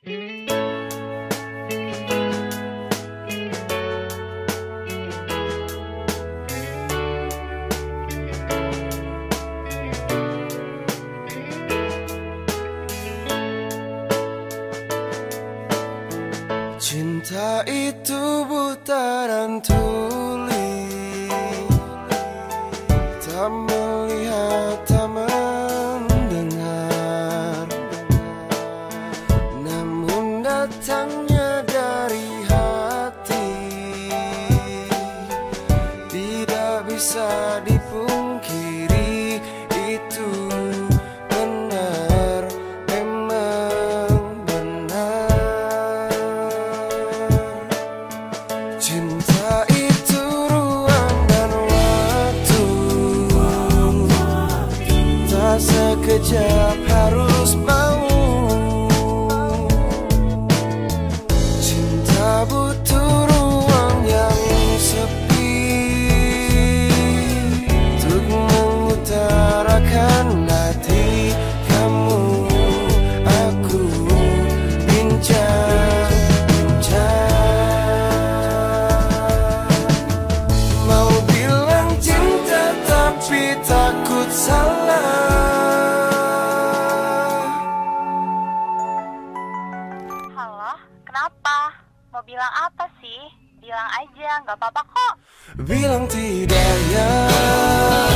Cinta itu buta dan tuli, tak melihat, tak mendengar, namun datangnya dari hati tidak bisa dipungkiri. Itu benar, memang benar. Cinta itu ruang dan waktu, tak sekejap harus mau. Cinta butuh ruang yang sepi untuk mengutarakan hati. Kamu, aku, bincang-bincang. Mau bilang cinta tapi takut salah. Halo, kenapa? Mau bilang apa sih? Bilang aja, nggak apa-apa kok. Bilang tidak ya.